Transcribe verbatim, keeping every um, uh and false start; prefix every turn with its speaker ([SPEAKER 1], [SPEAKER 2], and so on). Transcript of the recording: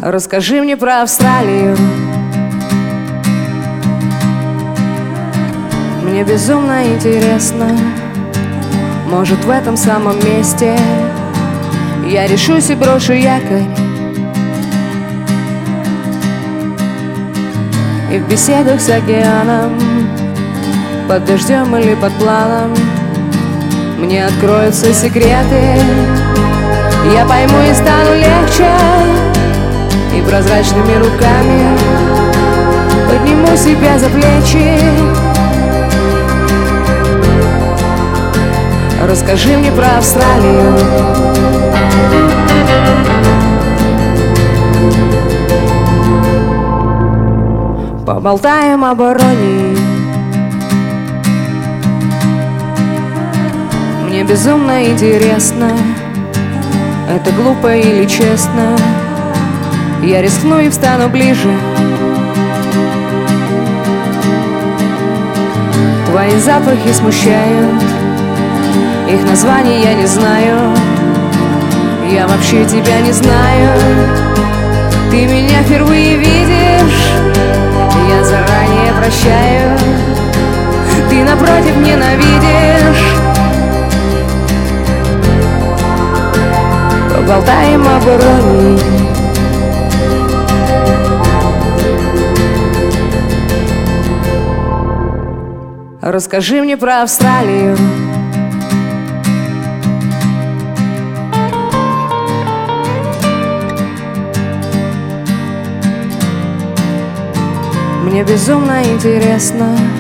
[SPEAKER 1] Расскажи мне про Австралию. Мне безумно интересно, может, в этом самом месте я решусь и брошу якорь, и в беседах с океаном, под дождем или под планом, мне откроются секреты. Я пойму и стану легче, и прозрачными руками подниму себя за плечи. Расскажи мне про Австралию. Поболтаем об иронии. Мне безумно интересно, это глупо или честно. Я рискну и встану ближе. Твои запахи смущают, их названий я не знаю. Я вообще тебя не знаю. Ты меня впервые видишь, я заранее прощаю. Ты напротив ненавидишь. Поболтаем об иронии. Расскажи мне про Австралию. Мне безумно интересно,